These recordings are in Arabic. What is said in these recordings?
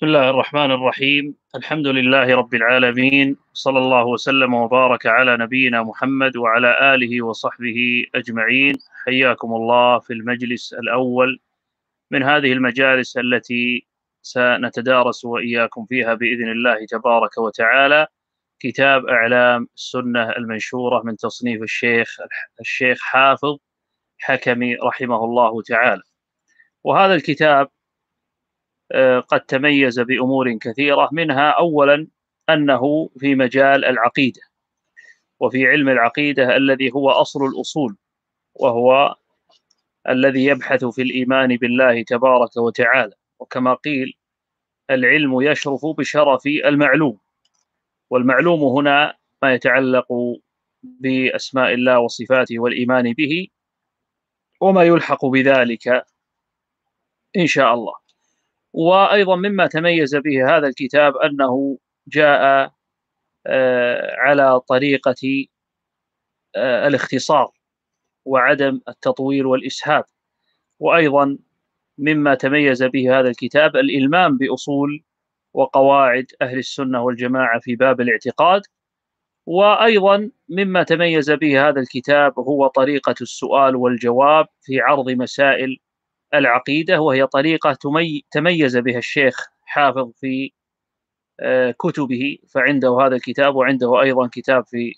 بسم الله الرحمن الرحيم. الحمد لله رب العالمين، صلى الله وسلم وبارك على نبينا محمد وعلى آله وصحبه أجمعين. حياكم الله في المجلس الأول من هذه المجالس التي سنتدارس وإياكم فيها بإذن الله تبارك وتعالى كتاب أعلام السنة المنشورة من تصنيف الشيخ حافظ حكمي رحمه الله تعالى. وهذا الكتاب قد تميز بأمور كثيرة، منها أولا أنه في مجال العقيدة وفي علم العقيدة الذي هو أصل الأصول، وهو الذي يبحث في الإيمان بالله تبارك وتعالى. وكما قيل: العلم يشرف بشرف المعلوم، والمعلوم هنا ما يتعلق بأسماء الله وصفاته والإيمان به وما يلحق بذلك إن شاء الله. وأيضا مما تميز به هذا الكتاب أنه جاء على طريقة الاختصار وعدم التطويل والإسهاب. وأيضا مما تميز به هذا الكتاب الإلمام بأصول وقواعد أهل السنة والجماعة في باب الاعتقاد. وأيضا مما تميز به هذا الكتاب هو طريقة السؤال والجواب في عرض مسائل العقيدة، وهي طريقة تميز بها الشيخ حافظ في كتبه، فعنده هذا الكتاب، وعنده أيضا كتاب في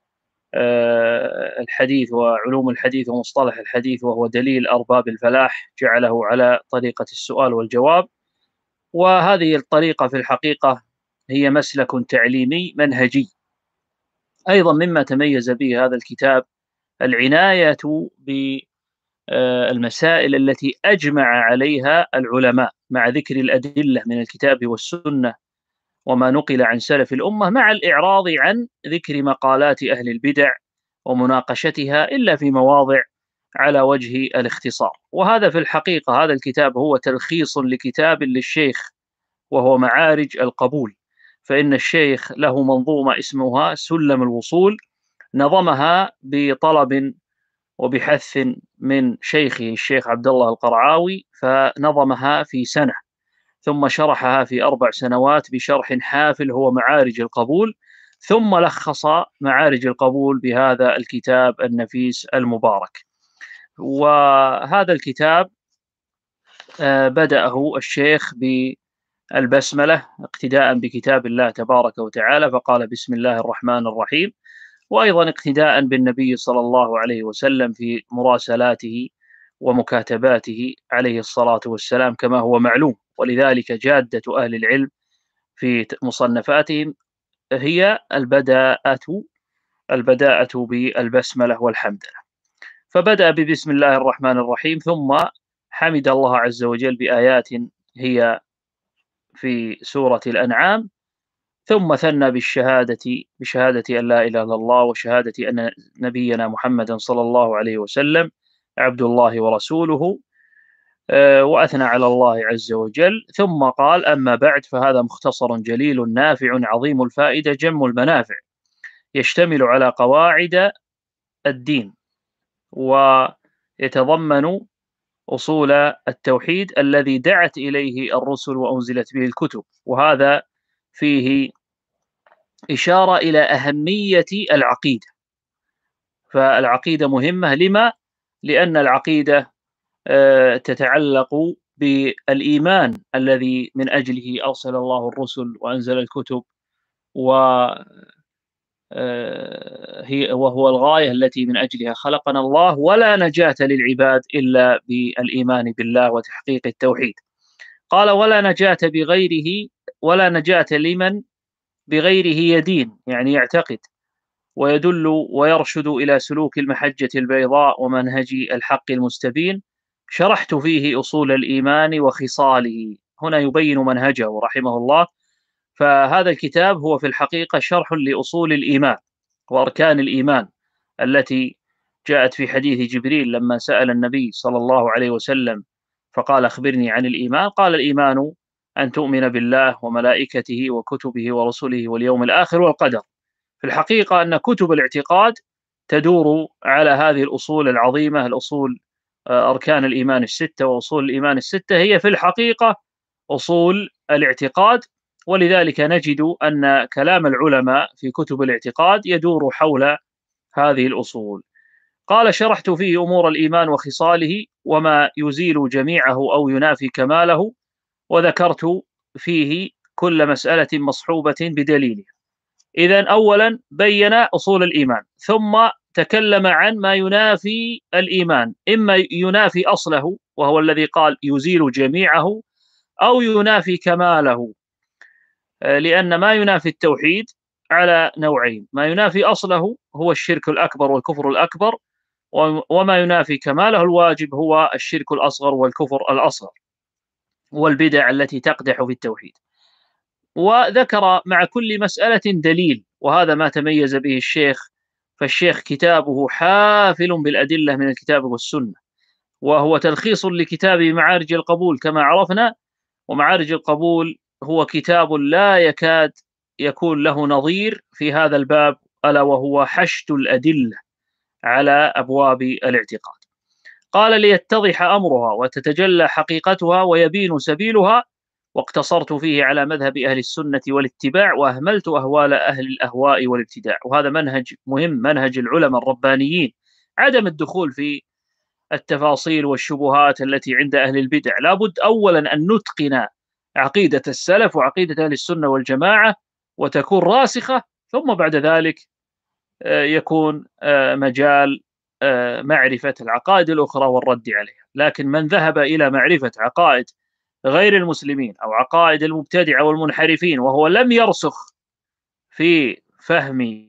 الحديث وعلوم الحديث ومصطلح الحديث، وهو دليل أرباب الفلاح، جعله على طريقة السؤال والجواب. وهذه الطريقة في الحقيقة هي مسلك تعليمي منهجي. أيضا مما تميز به هذا الكتاب العناية بالمسائل التي أجمع عليها العلماء، مع ذكر الأدلة من الكتاب والسنة وما نقل عن سلف الأمة، مع الإعراض عن ذكر مقالات أهل البدع ومناقشتها إلا في مواضع على وجه الاختصار. وهذا في الحقيقة هذا الكتاب هو تلخيص لكتاب للشيخ وهو معارج القبول، فإن الشيخ له منظومة اسمها سلم الوصول، نظمها بطلب وبحث من شيخه الشيخ عبد الله القرعاوي، فنظمها في سنة، ثم شرحها في 4 سنوات بشرح حافل هو معارج القبول، ثم لخص معارج القبول بهذا الكتاب النفيس المبارك. وهذا الكتاب بدأه الشيخ بالبسملة اقتداء بكتاب الله تبارك وتعالى، فقال: بسم الله الرحمن الرحيم. وأيضا اقتداء بالنبي صلى الله عليه وسلم في مراسلاته ومكاتباته عليه الصلاة والسلام كما هو معلوم. ولذلك جادة أهل العلم في مصنفاتهم هي البداءة بالبسملة والحمدلة. فبدأ ببسم الله الرحمن الرحيم، ثم حمد الله عز وجل بآيات هي في سورة الأنعام، ثم ثنى بشهادة أن لا إله إلا الله وشهادة أن نبينا محمدا صلى الله عليه وسلم عبد الله ورسوله، وأثنى على الله عز وجل. ثم قال: أما بعد، فهذا مختصر جليل نافع عظيم الفائدة جم المنافع، يشتمل على قواعد الدين، ويتضمن أصول التوحيد الذي دعت إليه الرسل وأنزلت به الكتب. وهذا فيه إشارة إلى أهمية العقيدة، فالعقيدة مهمة. لما؟ لأن العقيدة تتعلق بالإيمان الذي من أجله أرسل الله الرسل وأنزل الكتب، وهو الغاية التي من أجلها خلقنا الله، ولا نجاة للعباد إلا بالإيمان بالله وتحقيق التوحيد. قال: ولا نجاة بغيره، ولا نجاة لمن بغيره يدين، يعني يعتقد ويدل ويرشد إلى سلوك المحجة البيضاء ومنهج الحق المستبين. شرحت فيه أصول الإيمان وخصاله. هنا يبين منهجه رحمه الله. فهذا الكتاب هو في الحقيقة شرح لأصول الإيمان وأركان الإيمان التي جاءت في حديث جبريل لما سأل النبي صلى الله عليه وسلم فقال: أخبرني عن الإيمان. قال: الإيمان أن تؤمن بالله وملائكته وكتبه ورسله واليوم الآخر والقدر. في الحقيقة أن كتب الاعتقاد تدور على هذه الأصول العظيمة، الأصول أركان الإيمان الستة وأصول الإيمان الستة، هي في الحقيقة أصول الاعتقاد، ولذلك نجد أن كلام العلماء في كتب الاعتقاد يدور حول هذه الأصول. قال: شرحت فيه أمور الإيمان وخصاله وما يزيل جميعه أو ينافي كماله، وذكرت فيه كل مسألة مصحوبة بدليلها. إذن أولا بين أصول الإيمان، ثم تكلم عن ما ينافي الإيمان، إما ينافي أصله وهو الذي قال يزيل جميعه، أو ينافي كماله، لأن ما ينافي التوحيد على نوعين: ما ينافي أصله هو الشرك الأكبر والكفر الأكبر، وما ينافي كماله الواجب هو الشرك الأصغر والكفر الأصغر والبدع التي تقدح في التوحيد. وذكر مع كل مسألة دليل، وهذا ما تميز به الشيخ، فالشيخ كتابه حافل بالأدلة من الكتاب والسنة، وهو تلخيص لكتاب معارج القبول كما عرفنا. ومعارج القبول هو كتاب لا يكاد يكون له نظير في هذا الباب، ألا وهو حشد الأدلة على أبواب الاعتقاد. قال: ليتضح أمرها وتتجلى حقيقتها ويبين سبيلها، واقتصرت فيه على مذهب أهل السنة والاتباع، وأهملت أهوال أهل الأهواء والابتداع. وهذا منهج مهم، منهج العلماء الربانيين، عدم الدخول في التفاصيل والشبهات التي عند أهل البدع. لابد أولا أن نتقن عقيدة السلف وعقيدة أهل السنة والجماعة وتكون راسخة، ثم بعد ذلك يكون مجال معرفة العقائد الأخرى والرد عليها. لكن من ذهب إلى معرفة عقائد غير المسلمين أو عقائد المبتدعة والمنحرفين وهو لم يرسخ في فهم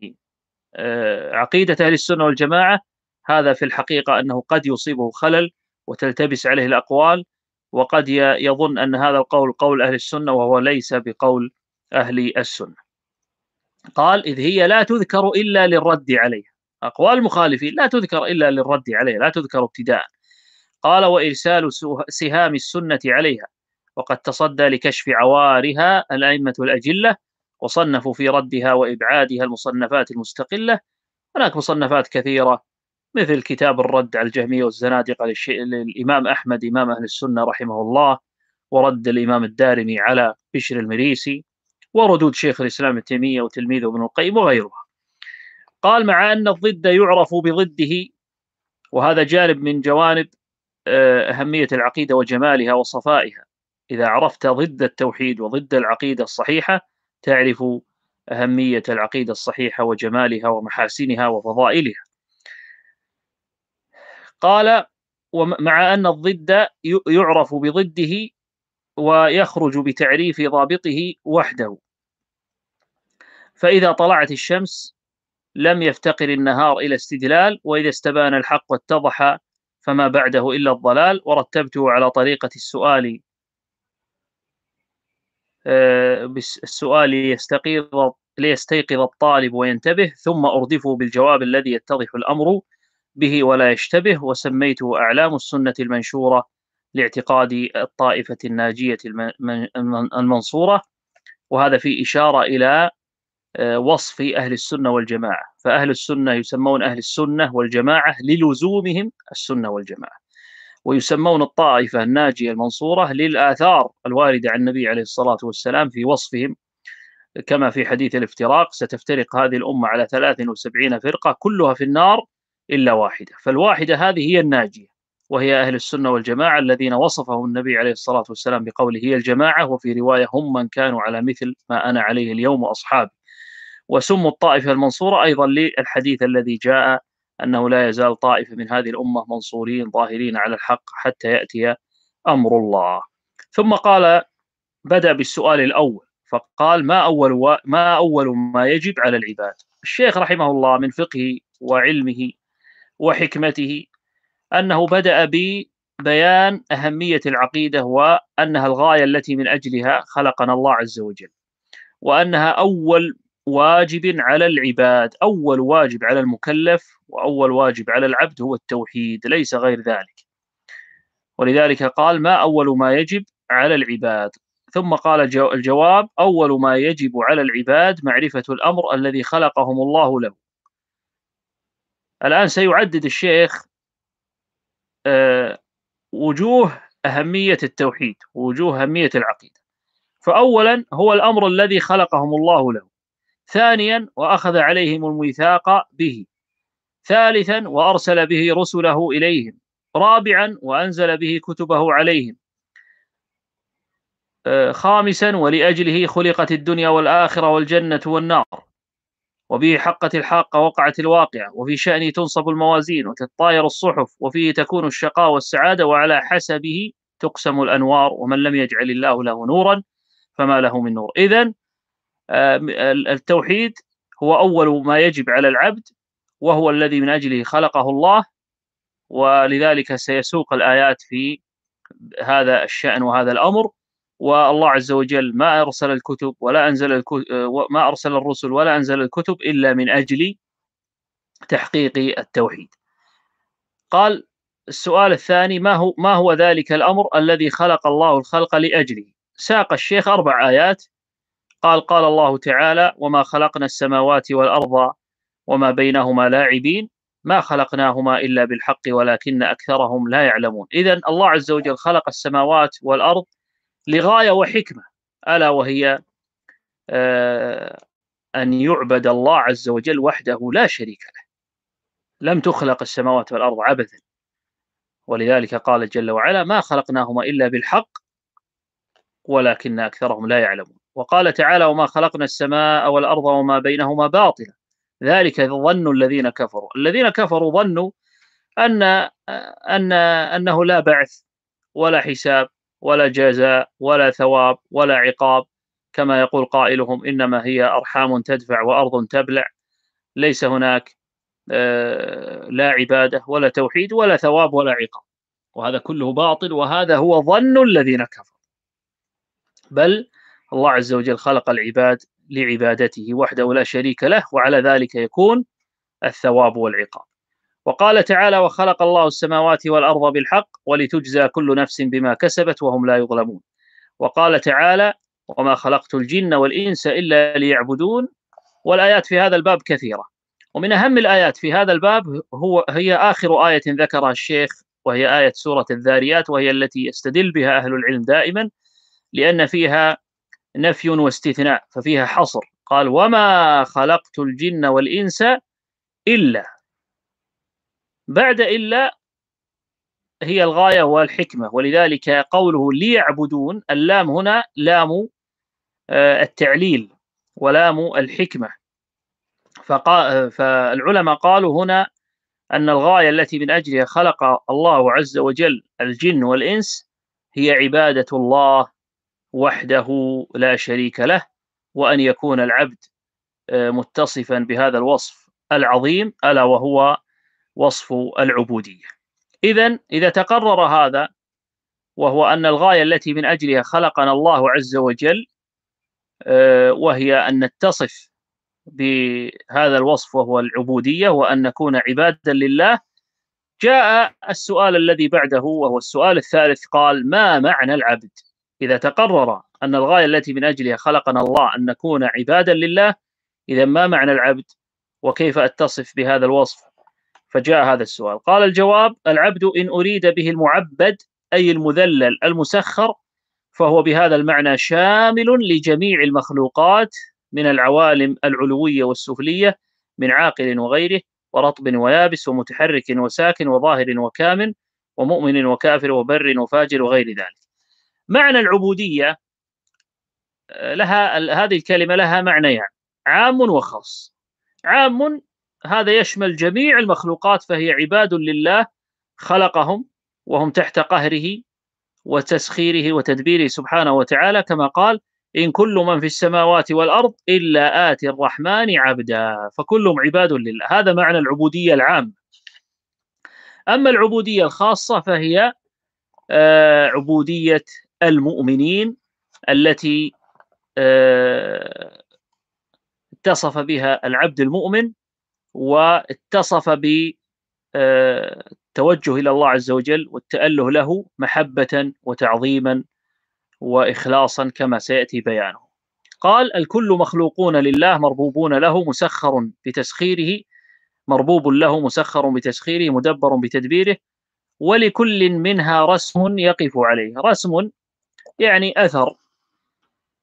عقيدة أهل السنة والجماعة، هذا في الحقيقة أنه قد يصيبه خلل وتلتبس عليه الأقوال، وقد يظن أن هذا القول قول أهل السنة وهو ليس بقول أهل السنة. قال: إذ هي لا تذكر إلا للرد عليها، أقوال المخالفين لا تذكر إلا للرد عليها، لا تذكر ابتداء. قال: وإرسال سهام السنة عليها، وقد تصدى لكشف عوارها الأئمة الأجلة، وصنفوا في ردها وإبعادها المصنفات المستقلة. هناك مصنفات كثيرة، مثل كتاب الرد على الجهمية والزنادقة للإمام أحمد إمام أهل السنة رحمه الله، ورد الإمام الدارمي على بشر المريسي، وردود شيخ الإسلام ابن تيمية وتلميذه ابن القيم وغيرها. قال: مع أن الضد يعرف بضده، وهذا جانب من جوانب أهمية العقيدة وجمالها وصفائها. إذا عرفت ضد التوحيد وضد العقيدة الصحيحة تعرف أهمية العقيدة الصحيحة وجمالها ومحاسنها وفضائلها. قال: ومع أن الضد يعرف بضده ويخرج بتعريف ضابطه وحده، فإذا طلعت الشمس لم يفتقر النهار إلى استدلال، وإذا استبان الحق واتضح فما بعده إلا الضلال. ورتبته على طريقة السؤال بالسؤال ليستيقظ الطالب وينتبه، ثم أردفه بالجواب الذي يتضح الأمر به ولا يشتبه. وسميته أعلام السنة المنشورة لاعتقاد الطائفة الناجية المنصورة. وهذا في إشارة إلى وصف أهل السنة والجماعة، فأهل السنة يسمون أهل السنة والجماعة للزومهم السنة والجماعة، ويسمون الطائفة الناجية المنصورة للآثار الواردة عن النبي عليه الصلاة والسلام في وصفهم، كما في حديث الافتراق: ستفترق هذه الأمة على 73 فرقة كلها في النار إلا واحدة. فالواحدة هذه هي الناجية، وهي أهل السنة والجماعة الذين وصفهم النبي عليه الصلاة والسلام بقوله هي الجماعة، وفي رواية هم من كانوا على مثل ما أنا عليه اليوم وأصحابي. وسموا الطائفة المنصورة أيضا للحديث الذي جاء أنه لا يزال طائفة من هذه الأمة منصورين ظاهرين على الحق حتى يأتي أمر الله. ثم قال: بدأ بالسؤال الأول فقال: ما أول ما يجب على العباد؟ الشيخ رحمه الله من فقهه وعلمه وحكمته أنه بدأ ببيان أهمية العقيدة، وأنها الغاية التي من أجلها خلقنا الله عز وجل، وأنها أول واجب على العباد، أول واجب على المكلف وأول واجب على العبد هو التوحيد، ليس غير ذلك. ولذلك قال: ما أول ما يجب على العباد؟ ثم قال الجواب: أول ما يجب على العباد معرفة الأمر الذي خلقهم الله له. الآن سيعدد الشيخ وجوه أهمية التوحيد ووجوه أهمية العقيدة. فأولا هو الأمر الذي خلقهم الله له. ثانيا وأخذ عليهم الميثاق به. ثالثا وأرسل به رسله إليهم. رابعا وأنزل به كتبه عليهم. خامسا ولأجله خلقت الدنيا والآخرة والجنة والنار، وبه حقت الحاقة وقعت الواقعة، وفي شأنه تنصب الموازين وتتطاير الصحف، وفيه تكون الشقاء والسعادة، وعلى حسبه تقسم الأنوار، ومن لم يجعل الله له نورا فما له من نور. إذن التوحيد هو أول ما يجب على العبد، وهو الذي من أجله خلقه الله، ولذلك سيسوق الآيات في هذا الشأن وهذا الأمر. والله عز وجل ما أرسل الكتب ولا أنزل ما أرسل الرسل ولا أنزل الكتب إلا من أجل تحقيق التوحيد. قال السؤال الثاني: ما هو ذلك الأمر الذي خلق الله الخلق لأجله؟ ساق الشيخ 4 آيات. قال الله تعالى: وما خلقنا السماوات والأرض وما بينهما لاعبين ما خلقناهما إلا بالحق ولكن أكثرهم لا يعلمون. إذن الله عز وجل خلق السماوات والأرض لغاية وحكمة، ألا وهي أن يعبد الله عز وجل وحده لا شريك له. لم تخلق السماوات والأرض عبثا، ولذلك قال جل وعلا: ما خلقناهما إلا بالحق ولكن أكثرهم لا يعلمون. وقال تعالى: وما خلقنا السماء والأرض وما بينهما باطلا ذلك ظن الذين كفروا. الذين كفروا ظنوا أنه لا بعث ولا حساب ولا جزاء ولا ثواب ولا عقاب، كما يقول قائلهم: إنما هي أرحام تدفع وأرض تبلع، ليس هناك لا عبادة ولا توحيد ولا ثواب ولا عقاب. وهذا كله باطل، وهذا هو ظن الذين كفروا. بل الله عز وجل خلق العباد لعبادته وحده لا شريك له، وعلى ذلك يكون الثواب والعقاب. وقال تعالى: وخلق الله السماوات والأرض بالحق ولتجزى كل نفس بما كسبت وهم لا يظلمون. وقال تعالى: وما خلقت الجن والإنس إلا ليعبدون. والآيات في هذا الباب كثيرة، ومن أهم الآيات في هذا الباب هي آخر آية ذكرها الشيخ، وهي آية سورة الذاريات، وهي التي يستدل بها أهل العلم دائما، لأن فيها نفي واستثناء، ففيها حصر. قال: وما خلقت الجن والإنس إلا. بعد إلا هي الغاية والحكمة، ولذلك قوله ليعبدون، اللام هنا لام التعليل ولام الحكمة. فالعلماء قالوا هنا أن الغاية التي من أجلها خلق الله عز وجل الجن والإنس هي عبادة الله وحده لا شريك له، وأن يكون العبد متصفا بهذا الوصف العظيم، ألا وهو وصف العبودية. إذن إذا تقرر هذا، وهو أن الغاية التي من أجلها خلقنا الله عز وجل وهي أن نتصف بهذا الوصف وهو العبودية، وأن نكون عبادا لله، جاء السؤال الذي بعده وهو السؤال الثالث. قال: ما معنى العبد؟ إذا تقرر أن الغاية التي من أجلها خلقنا الله أن نكون عبادا لله، إذا ما معنى العبد وكيف أتصف بهذا الوصف؟ فجاء هذا السؤال. قال الجواب: العبد إن أريد به المعبد أي المذلل المسخر، فهو بهذا المعنى شامل لجميع المخلوقات من العوالم العلوية والسفلية، من عاقل وغيره، ورطب ويابس، ومتحرك وساكن، وظاهر وكامن، ومؤمن وكافر، وبر وفاجر، وغير ذلك. معنى العبودية هذه الكلمة لها معنيان: عام وخاص. عام هذا يشمل جميع المخلوقات، فهي عباد لله خلقهم وهم تحت قهره وتسخيره وتدبيره سبحانه وتعالى، كما قال: إن كل من في السماوات والأرض إلا آتي الرحمن عبدا، فكلهم عباد لله. هذا معنى العبودية العام. أما العبودية الخاصة فهي عبودية المؤمنين التي اتصف بها العبد المؤمن، واتصف بالتوجه إلى الله عز وجل والتأله له محبة وتعظيما وإخلاصا، كما سيأتي بيانه. قال: الكل مخلوقون لله مربوبون له مسخر بتسخيره، مربوب له مسخر بتسخيره مدبر بتدبيره، ولكل منها رسم يقف عليه. رسم يعني أثر،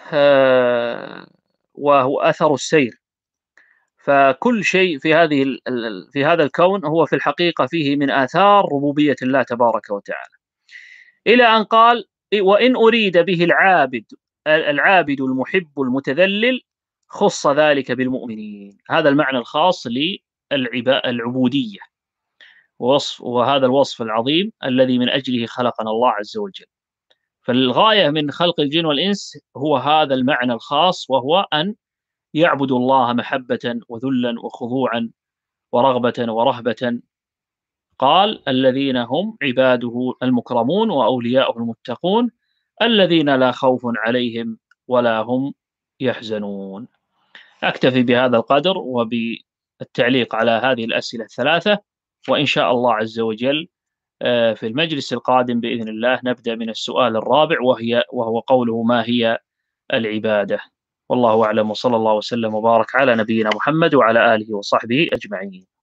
وهو أثر السير. فكل شيء في هذا الكون هو في الحقيقة فيه من آثار ربوبية الله تبارك وتعالى، إلى أن قال: وإن أريد به العابد المحب المتذلل خص ذلك بالمؤمنين. هذا المعنى الخاص للعبودية، وهذا الوصف العظيم الذي من أجله خلقنا الله عز وجل. فالغاية من خلق الجن والإنس هو هذا المعنى الخاص، وهو أن يعبدوا الله محبة وذلا وخضوعا ورغبة ورهبة. قال: الذين هم عباده المكرمون وأولياؤه المتقون الذين لا خوف عليهم ولا هم يحزنون. أكتفي بهذا القدر وبالتعليق على هذه الأسئلة الثلاثة، وإن شاء الله عز وجل في المجلس القادم بإذن الله نبدأ من السؤال الرابع، وهو قوله: ما هي العبادة؟ والله أعلم، وصلى الله وسلم وبارك على نبينا محمد وعلى آله وصحبه أجمعين.